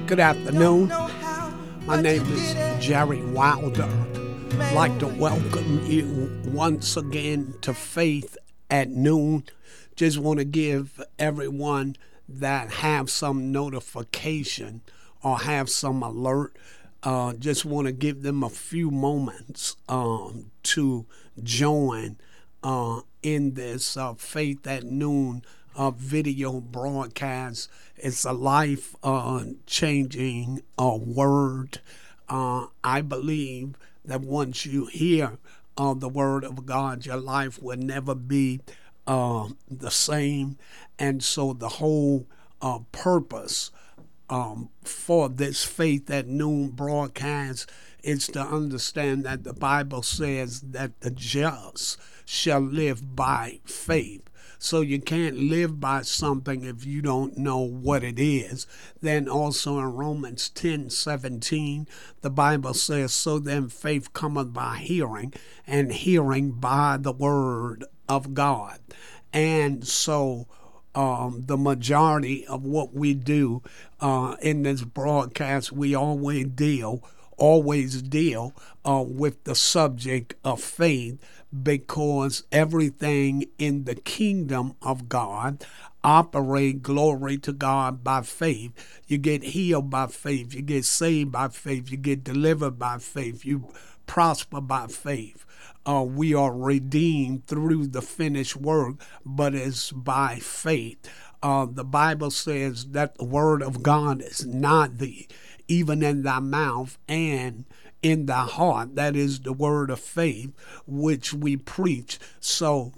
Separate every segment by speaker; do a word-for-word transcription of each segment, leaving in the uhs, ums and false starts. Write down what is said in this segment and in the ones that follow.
Speaker 1: Good afternoon. My name is Jerry Wilder. I'd like to welcome you once again to Faith at Noon. Just want to give everyone that have some notification or have some alert, uh, just want to give them a few moments um, to join uh, in this uh, Faith at Noon uh, video broadcast. It's a life uh, changing uh, word. Uh, I believe that once you hear uh, the word of God, your life will never be uh, the same. And so the whole uh, purpose um, for this Faith at Noon broadcast is to understand that the Bible says that the just shall live by faith. So you can't live by something if you don't know what it is. Then also in Romans ten seventeen, the Bible says, so then faith cometh by hearing, and hearing by the word of God. And so um, the majority of what we do uh, in this broadcast, we always deal always deal uh, with the subject of faith, because everything in the kingdom of God operate, glory to God, by faith. You get healed by faith. You get saved by faith. You get delivered by faith. You prosper by faith. Uh, we are redeemed through the finished work, but it's by faith. Uh, the Bible says that the word of God is not the even in thy mouth and in thy heart. That is the word of faith which we preach. So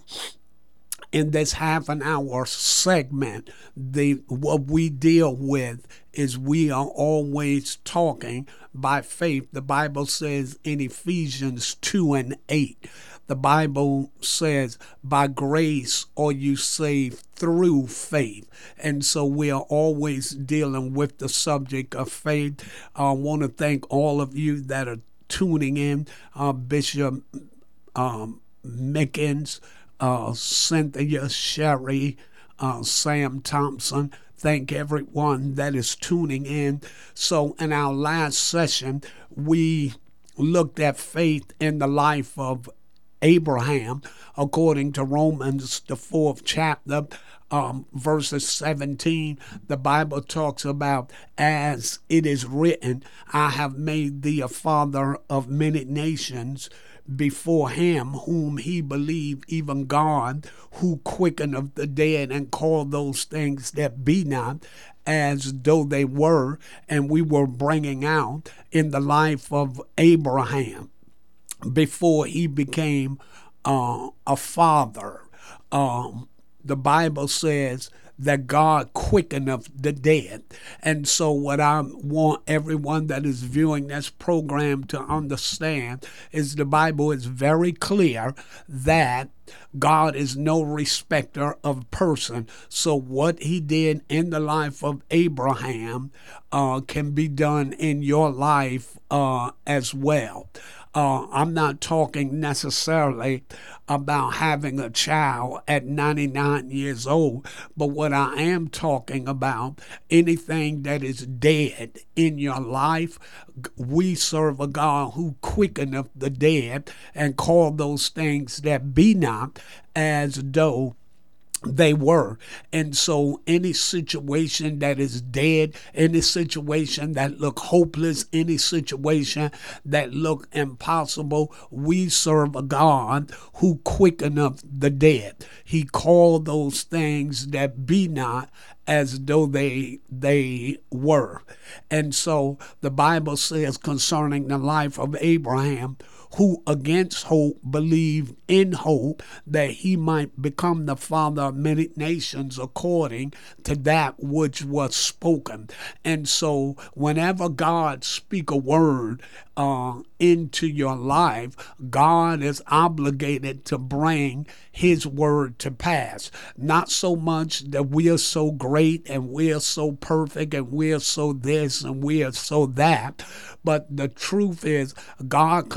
Speaker 1: in this half an hour segment, the what we deal with is we are always talking by faith. The Bible says in Ephesians two and eight, the Bible says, by grace are you saved through faith. And so we are always dealing with the subject of faith. I want to thank all of you that are tuning in. Uh, Bishop um, Mickens, uh, Cynthia Sherry, uh, Sam Thompson. Thank everyone that is tuning in. So in our last session, we looked at faith in the life of Abraham, according to Romans, the fourth chapter, um, verses seventeen. The Bible talks about, as it is written, I have made thee a father of many nations, before him whom he believed, even God, who quickeneth the dead and called those things that be not as though they were. And we were bringing out in the life of Abraham, before he became uh, a father, um, the Bible says that God quickeneth the dead. And so what I want everyone that is viewing this program to understand is the Bible is very clear that God is no respecter of person. So what he did in the life of Abraham uh, can be done in your life uh, as well. Uh, I'm not talking necessarily about having a child at ninety-nine years old, but what I am talking about, anything that is dead in your life, we serve a God who quickeneth the dead and call those things that be not as though they were. And so any situation that is dead, any situation that look hopeless, any situation that look impossible, we serve a God who quickeneth the dead. He called those things that be not as though they they were. And so the Bible says concerning the life of Abraham, who against hope believed in hope that he might become the father of many nations according to that which was spoken. And so whenever God speak a word uh, into your life, God is obligated to bring his word to pass. Not so much that we are so great and we are so perfect and we are so this and we are so that, but the truth is God confirmed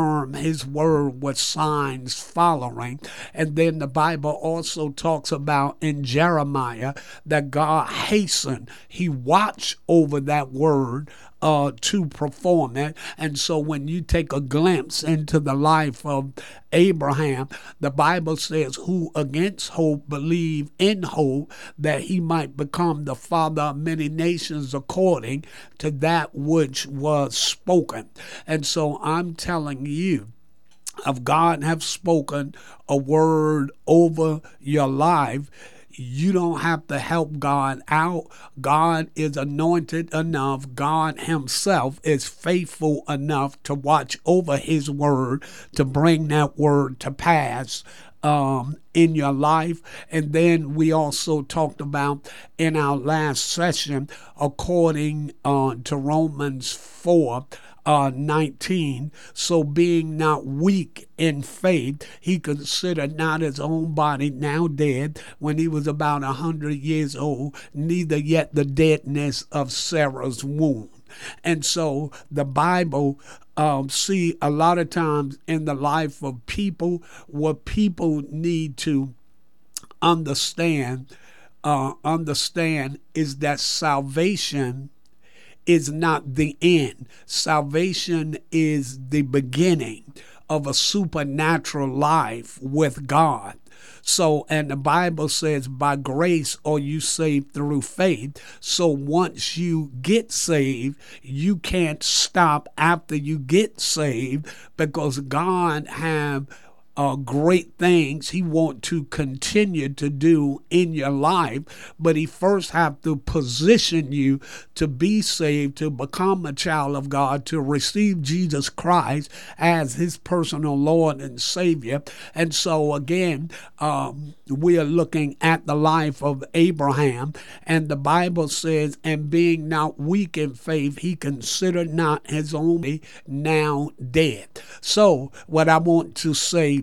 Speaker 1: confirm his word with signs following. And then the Bible also talks about in Jeremiah that God hastened. He watched over that word Uh, to perform it. And so when you take a glimpse into the life of Abraham, the Bible says, who against hope believed in hope that he might become the father of many nations according to that which was spoken. And so I'm telling you, if God have spoken a word over your life, you don't have to help God out. God is anointed enough. God himself is faithful enough to watch over his word to bring that word to pass um, in your life. And then we also talked about in our last session, according uh, to Romans four, Uh, nineteen, so being not weak in faith, he considered not his own body now dead when he was about a hundred years old, neither yet the deadness of Sarah's womb. And so the Bible, um, see, a lot of times in the life of people, what people need to understand, uh, understand is that salvation is not the end. Salvation is the beginning of a supernatural life with God. So, and the Bible says, by grace are you saved through faith. So once you get saved, you can't stop after you get saved, because God have Uh, great things he want to continue to do in your life, but he first have to position you to be saved, to become a child of God, to receive Jesus Christ as his personal Lord and Savior. And so again, um, we are looking at the life of Abraham, and the Bible says, and being not weak in faith, he considered not his own body now dead. So what I want to say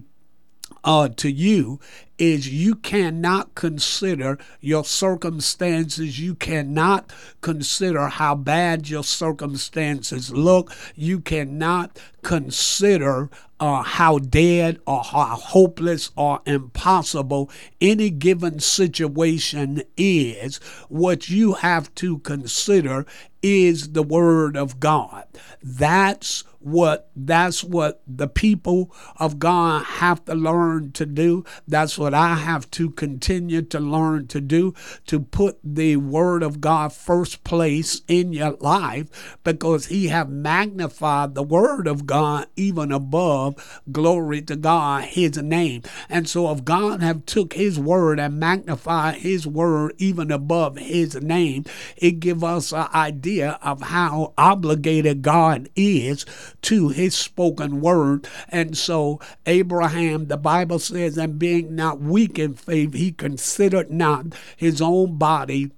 Speaker 1: Uh, to you is you cannot consider your circumstances. You cannot consider how bad your circumstances look. You cannot consider uh, how dead or how hopeless or impossible any given situation is. What you have to consider is the word of God. That's what that's what the people of God have to learn to do. That's what I have to continue to learn to do, to put the word of God first place in your life, because he have magnified the word of God even above, glory to God, his name. And so if God have took his word and magnified his word even above his name, it give us an idea of how obligated God is to his spoken word. And so Abraham, the Bible says, and being not weak in faith, he considered not his own body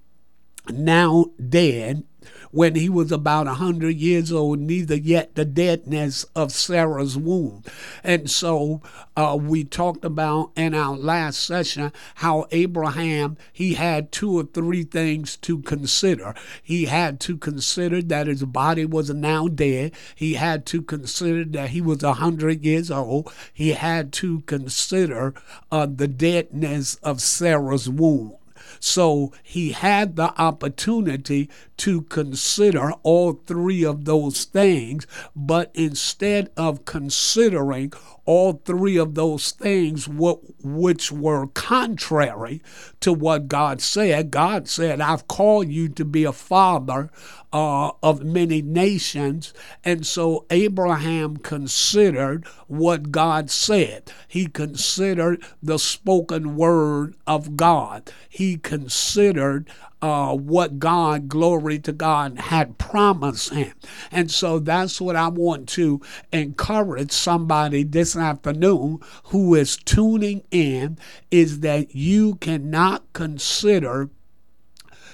Speaker 1: now dead when he was about a hundred years old, neither yet the deadness of Sarah's womb. And so uh, we talked about in our last session how Abraham, he had two or three things to consider. He had to consider that his body was now dead. He had to consider that he was a hundred years old. He had to consider uh, the deadness of Sarah's womb. So he had the opportunity to consider all three of those things, but instead of considering all three of those things, what, which were contrary to what God said, God said, I've called you to be a father uh, of many nations. And so Abraham considered what God said. He considered the spoken word of God. He considered Uh, what God, glory to God, had promised him. And so that's what I want to encourage somebody this afternoon who is tuning in, is that you cannot consider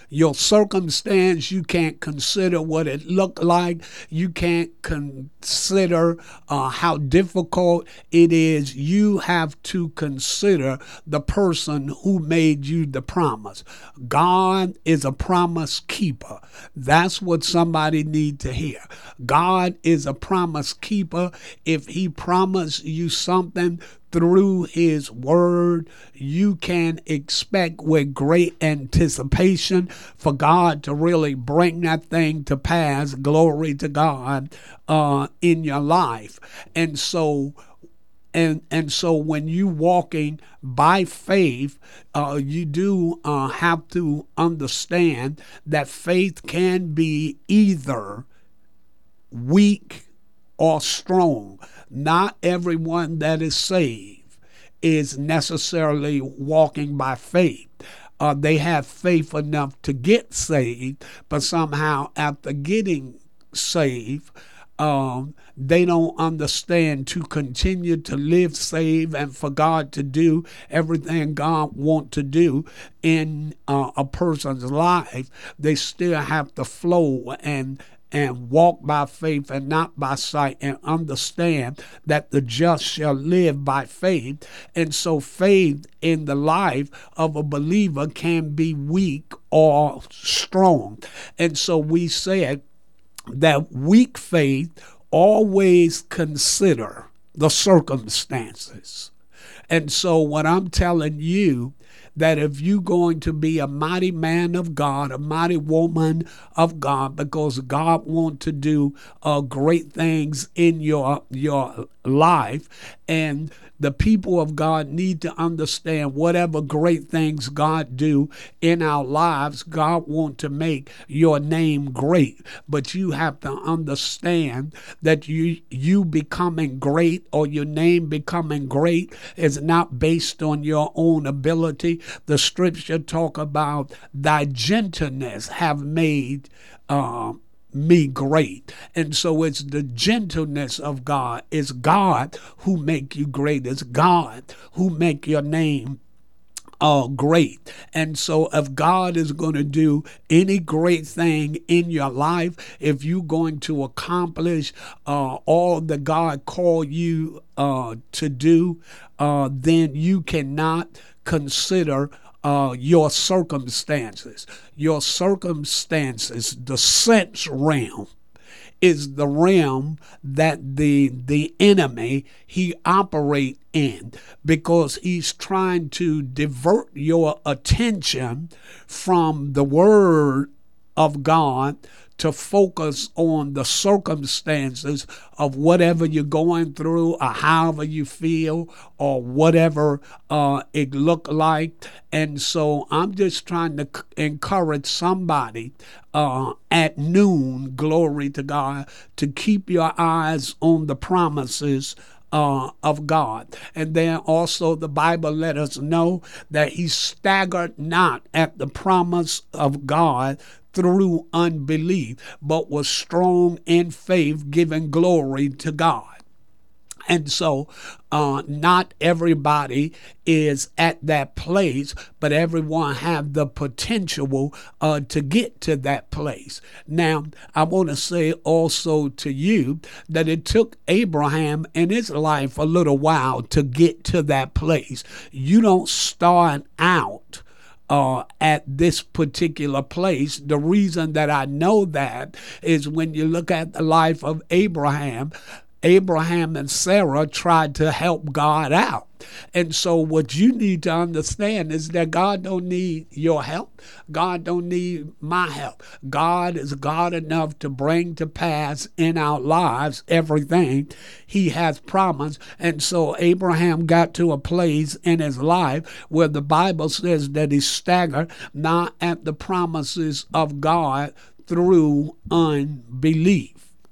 Speaker 1: Your circumstance, you can't consider what it looked like. You can't consider uh, how difficult it is. You have to consider the person who made you the promise. God is a promise keeper. That's what somebody need to hear. God is a promise keeper. If he promised you something through his word, you can expect with great anticipation for God to really bring that thing to pass. Glory to God uh, in your life. And so And and so when you walking by faith, uh, you do uh, have to understand that faith can be either weak or strong. Not everyone that is saved is necessarily walking by faith. Uh, they have faith enough to get saved, but somehow after getting saved, um, they don't understand to continue to live saved and for God to do everything God wants to do in uh, a person's life. They still have to flow and and walk by faith and not by sight, and understand that the just shall live by faith. And so faith in the life of a believer can be weak or strong. And so we said that weak faith always consider the circumstances. And so what I'm telling you, that if you're going to be a mighty man of God, a mighty woman of God, because God wants to do uh, great things in your your life, and the people of God need to understand whatever great things God do in our lives, God wants to make your name great. But you have to understand that you you becoming great or your name becoming great is not based on your own ability. The scripture talk about thy gentleness have made uh, me great. And so it's the gentleness of God. It's God who make you great. It's God who make your name uh, great. And so if God is going to do any great thing in your life, if you're going to accomplish uh, all that God called you uh, to do, uh, then you cannot consider Uh, your circumstances. Your circumstances, the sense realm, is the realm that the the enemy he operate in, because he's trying to divert your attention from the word of God to focus on the circumstances of whatever you're going through, or however you feel, or whatever uh, it look like. And so I'm just trying to encourage somebody uh, at noon, glory to God, to keep your eyes on the promises Uh, of God. And then also the Bible let us know that he staggered not at the promise of God through unbelief, but was strong in faith, giving glory to God. And so uh, not everybody is at that place, but everyone have the potential uh, to get to that place. Now, I want to say also to you that it took Abraham in his life a little while to get to that place. You don't start out Uh, at this particular place. The reason that I know that is when you look at the life of Abraham, Abraham and Sarah tried to help God out. And so what you need to understand is that God don't need your help. God don't need my help. God is God enough to bring to pass in our lives everything he has promised. And so Abraham got to a place in his life where the Bible says that he staggered not at the promises of God through unbelief,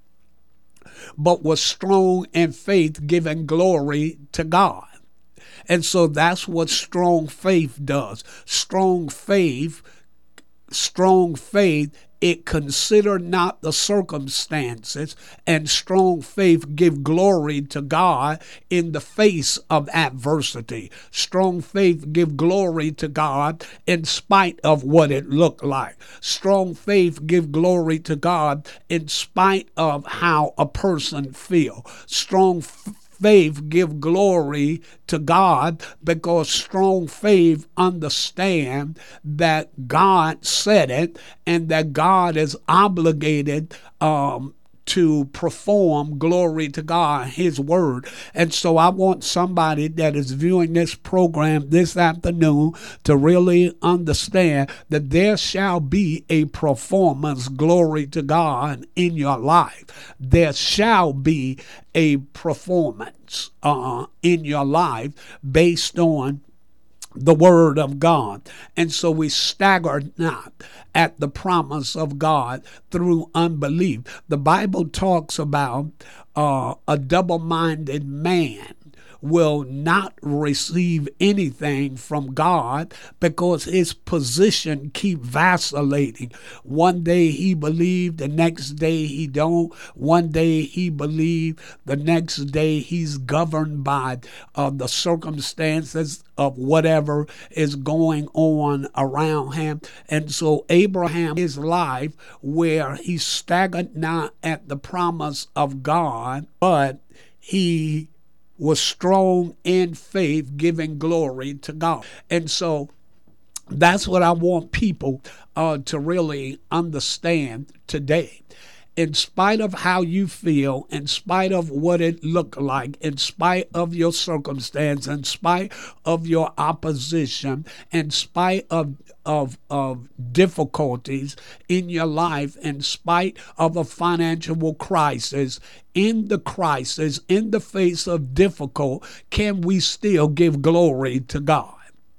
Speaker 1: but was strong in faith, giving glory to God. And so that's what strong faith does. Strong faith, strong faith it consider not the circumstances, and strong faith give glory to God in the face of adversity. Strong faith give glory to God in spite of what it looked like. Strong faith give glory to God in spite of how a person feel. Strong f- faith give glory to God because strong faith understand that God said it and that God is obligated um, to perform, glory to God, his word. And so I want somebody that is viewing this program this afternoon to really understand that there shall be a performance, glory to God, in your life. There shall be a performance uh, in your life based on the word of God. And so we stagger not at the promise of God through unbelief. The Bible talks about uh, a double-minded man will not receive anything from God because his position keep vacillating. One day he believed, the next day he don't. One day he believed, the next day he's governed by uh, the circumstances of whatever is going on around him. And so Abraham, his life, where he staggered not at the promise of God, but he was strong in faith, giving glory to God. And so that's what I want people uh, to really understand today. In spite of how you feel, in spite of what it looked like, in spite of your circumstance, in spite of your opposition, in spite of of of difficulties in your life, in spite of a financial crisis, in the crisis, in the face of difficult, can we still give glory to God?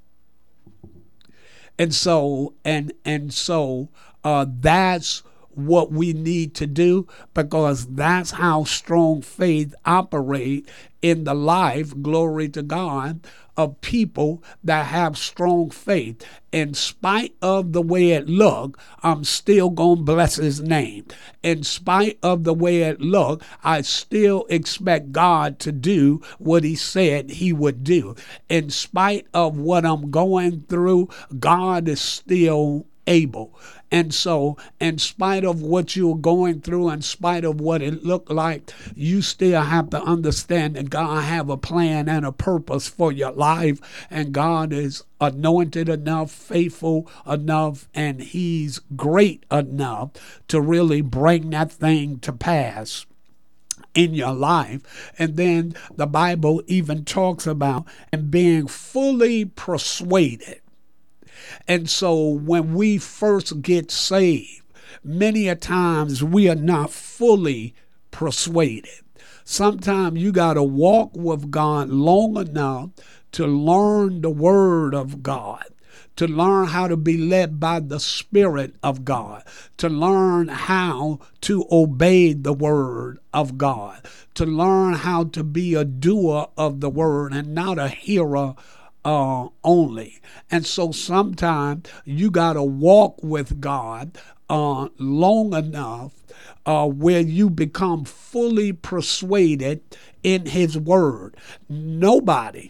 Speaker 1: And so, and and so uh, that's what we need to do, because that's how strong faith operate in the life, glory to God, of people that have strong faith. In spite of the way it look, I'm still going to bless his name. In spite of the way it look, I still expect God to do what he said he would do. In spite of what I'm going through, God is still able. And so, in spite of what you're going through, in spite of what it looked like, you still have to understand that God have a plan and a purpose for your life, and God is anointed enough, faithful enough, and he's great enough to really bring that thing to pass in your life. And then the Bible even talks about and being fully persuaded. And so when we first get saved, many a times we are not fully persuaded. Sometimes you got to walk with God long enough to learn the word of God, to learn how to be led by the Spirit of God, to learn how to obey the word of God, to learn how to be a doer of the word and not a hearer Uh, only. And so sometimes you got to walk with God uh, long enough uh, where you become fully persuaded in his word. Nobody,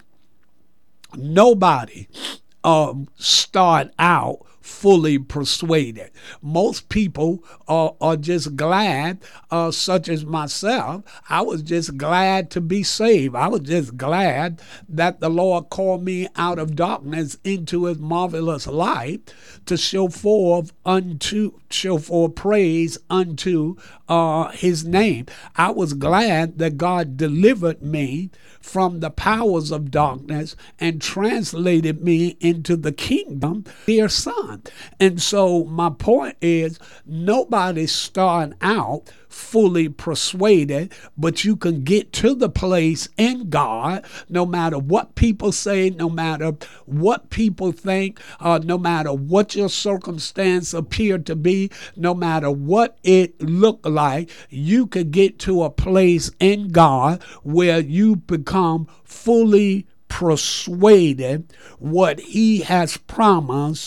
Speaker 1: nobody um, start out fully persuaded. Most people uh, are just glad, uh, such as myself. I was just glad to be saved. I was just glad that the Lord called me out of darkness into his marvelous light to show forth unto, show forth praise unto uh, his name. I was glad that God delivered me from the powers of darkness and translated me into the kingdom, dear son. And so my point is, nobody's starting out fully persuaded, but you can get to the place in God, no matter what people say, no matter what people think, uh, no matter what your circumstance appear to be, no matter what it look like, you could get to a place in God where you become fully persuaded what he has promised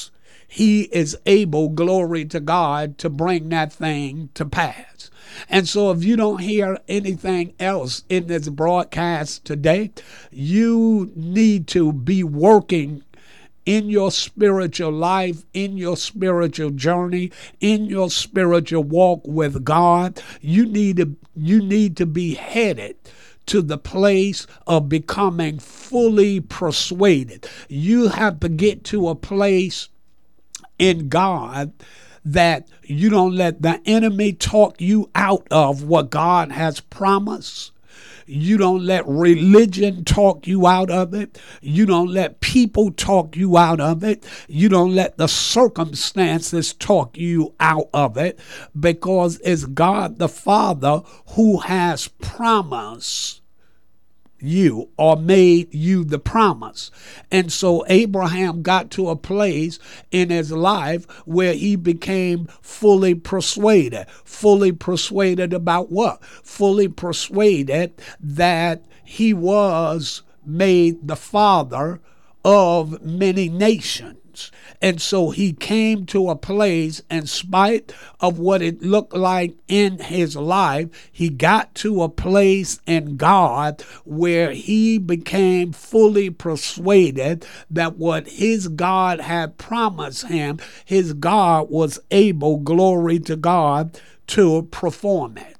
Speaker 1: he is able, glory to God, to bring that thing to pass. And so if you don't hear anything else in this broadcast today, you need to be working in your spiritual life, in your spiritual journey, in your spiritual walk with God. You need to, you need to be headed to the place of becoming fully persuaded. You have to get to a place in God that you don't let the enemy talk you out of what God has promised. You don't let religion talk you out of it. You don't let people talk you out of it. You don't let the circumstances talk you out of it, because it's God the Father who has promised you or made you the promise. And so Abraham got to a place in his life where he became fully persuaded. Fully persuaded about what? Fully persuaded that he was made the father of many nations. And so he came to a place, in spite of what it looked like in his life, he got to a place in God where he became fully persuaded that what his God had promised him, his God was able, glory to God, to perform it.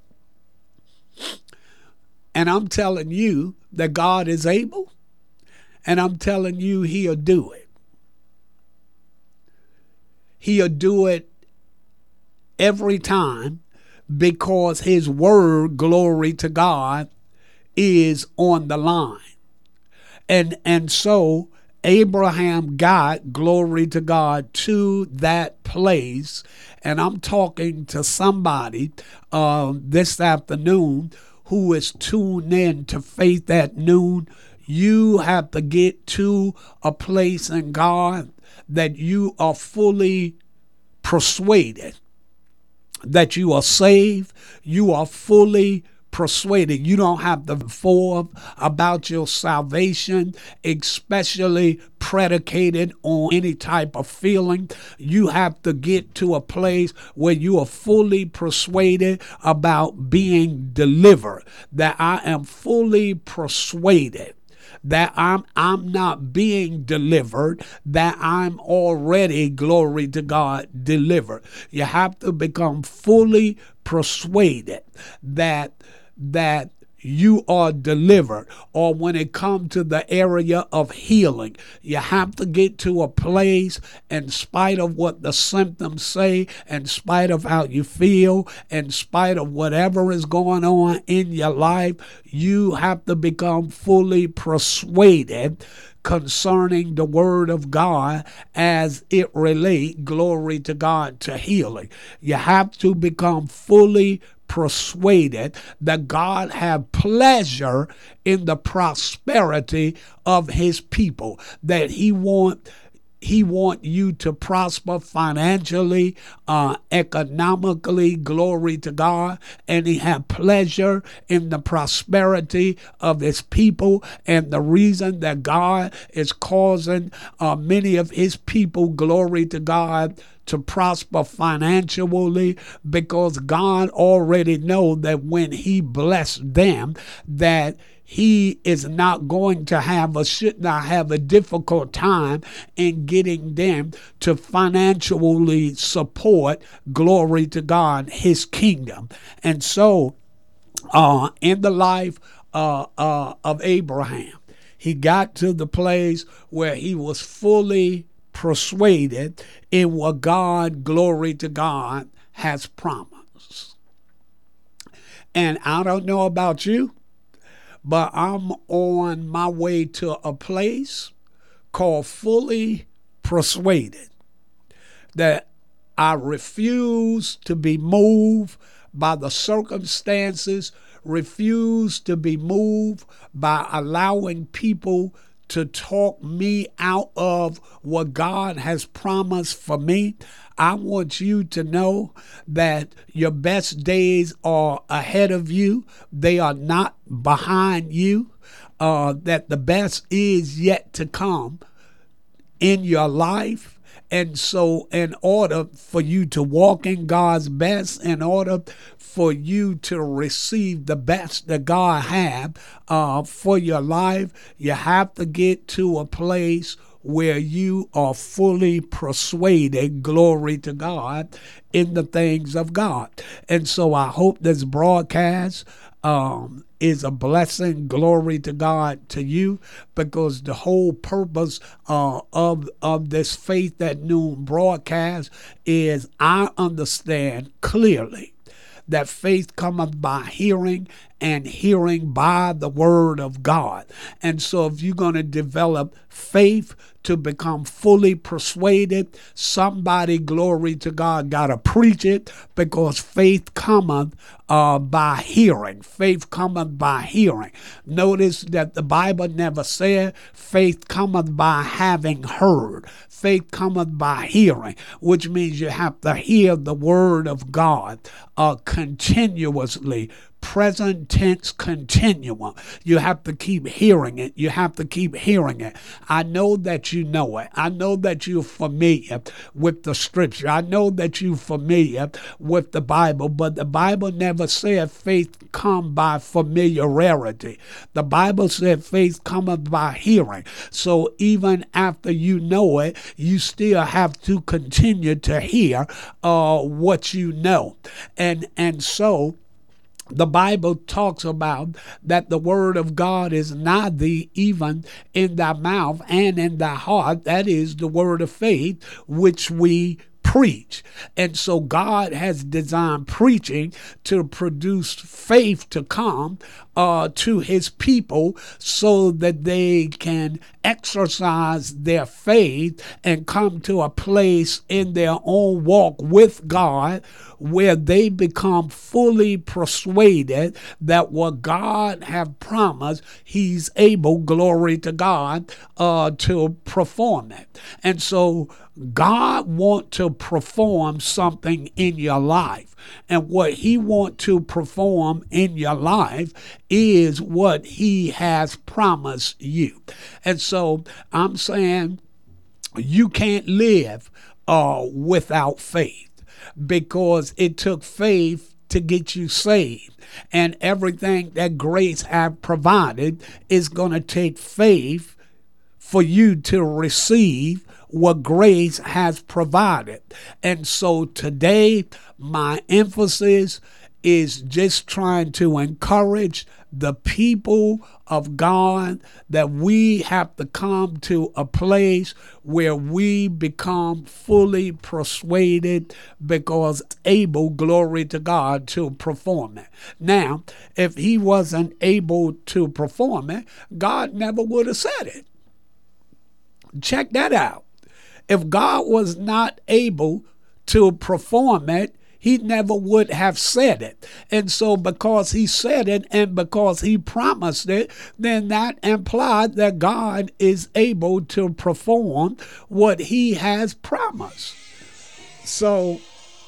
Speaker 1: And I'm telling you that God is able, and I'm telling you he'll do it. He'll do it every time, because his word, glory to God, is on the line. And and so Abraham got, glory to God, to that place. And I'm talking to somebody uh, this afternoon who is tuned in to Faith at Noon. You have to get to a place in God that you are fully persuaded that you are saved. You are fully persuaded. You don't have to inform about your salvation, especially predicated on any type of feeling. You have to get to a place where you are fully persuaded about being delivered, that I am fully persuaded that I'm I'm not being delivered, that I'm already, glory to God, delivered. You have to become fully persuaded that that you are delivered. Or when it comes to the area of healing, you have to get to a place, in spite of what the symptoms say, in spite of how you feel, in spite of whatever is going on in your life, you have to become fully persuaded concerning the word of God as it relates, glory to God, to healing. You have to become fully persuaded that God have pleasure in the prosperity of his people, that he want He want you to prosper financially, uh, economically, glory to God, and he have pleasure in the prosperity of his people. And the reason that God is causing uh, many of his people, glory to God, to prosper financially, because God already knows that when he blessed them, that he is not going to have or should not have a difficult time in getting them to financially support, glory to God, his kingdom. And so uh, in the life uh, uh, of Abraham, he got to the place where he was fully persuaded in what God, glory to God, has promised. And I don't know about you, but I'm on my way to a place called fully persuaded, that I refuse to be moved by the circumstances, refuse to be moved by allowing people to talk me out of what God has promised for me. I want you to know that your best days are ahead of you. They are not behind you. Uh, that the best is yet to come in your life. And so in order for you to walk in God's best, in order for you to receive the best that God have uh, for your life, you have to get to a place where you are fully persuaded, glory to God, in the things of God. And so I hope this broadcast um, is a blessing, glory to God, to you, because the whole purpose uh, of, of this Faith at Noon broadcast is I understand clearly that faith cometh by hearing, and hearing by the word of God. And so if you're going to develop faith to become fully persuaded, somebody, glory to God, got to preach it, because faith cometh uh, by hearing. Faith cometh by hearing. Notice that the Bible never said faith cometh by having heard. Faith cometh by hearing, which means you have to hear the word of God uh, continuously. Present tense continuum. You have to keep hearing it. You have to keep hearing it. I know that you know it. I know that you're familiar with the scripture. I know that you're familiar with the Bible, but the Bible never said faith come by familiarity. The Bible said faith cometh by hearing. So even after you know it, you still have to continue to hear uh, what you know. And, and so the Bible talks about that the word of God is nigh thee, even in thy mouth and in thy heart. That is the word of faith, which we preach. And so God has designed preaching to produce faith to come uh, to his people, so that they can exercise their faith and come to a place in their own walk with God where they become fully persuaded that what God have promised, he's able, glory to God, uh, to perform it. And so God wants to perform something in your life. And what he wants to perform in your life is what he has promised you. And so I'm saying you can't live uh, without faith, because it took faith to get you saved. And everything that grace have provided is going to take faith for you to receive what grace has provided. And so today, my emphasis is just trying to encourage the people of God that we have to come to a place where we become fully persuaded, because it's able, glory to God, to perform it. Now, if he wasn't able to perform it, God never would have said it. Check that out. If God was not able to perform it, he never would have said it. And so because he said it and because he promised it, then that implied that God is able to perform what he has promised. So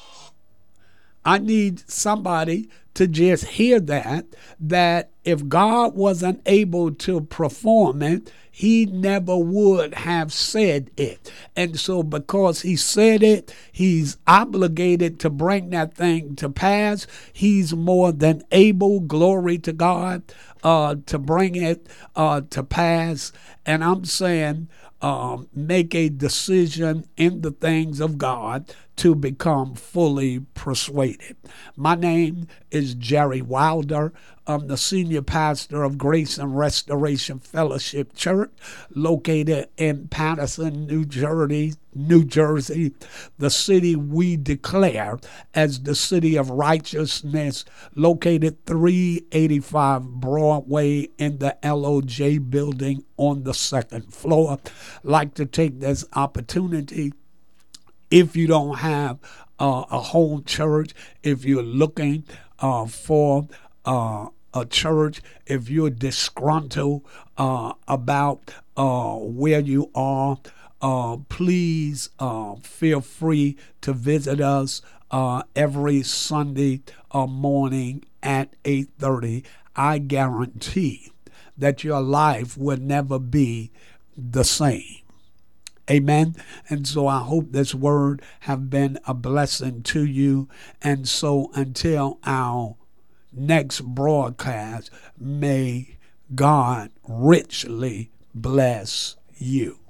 Speaker 1: I need somebody to just hear that, that if God wasn't able to perform it, he never would have said it. And so because he said it, he's obligated to bring that thing to pass. He's more than able, glory to God, uh, to bring it uh, to pass. And I'm saying, um, make a decision in the things of God to become fully persuaded. My name is Jerry Wilder. I'm the senior pastor of Grace and Restoration Fellowship Church, located in Paterson, New Jersey, New Jersey, the city we declare as the city of righteousness, located three eighty-five Broadway in the L O J building on the second floor. Like to take this opportunity, if you don't have uh, a home church, if you're looking uh, for uh, a church, if you're disgruntled uh, about uh, where you are, uh, please uh, feel free to visit us uh, every Sunday uh, morning at eight thirty. I guarantee that your life will never be the same. Amen. And so I hope this word have been a blessing to you. And so until our next broadcast, may God richly bless you.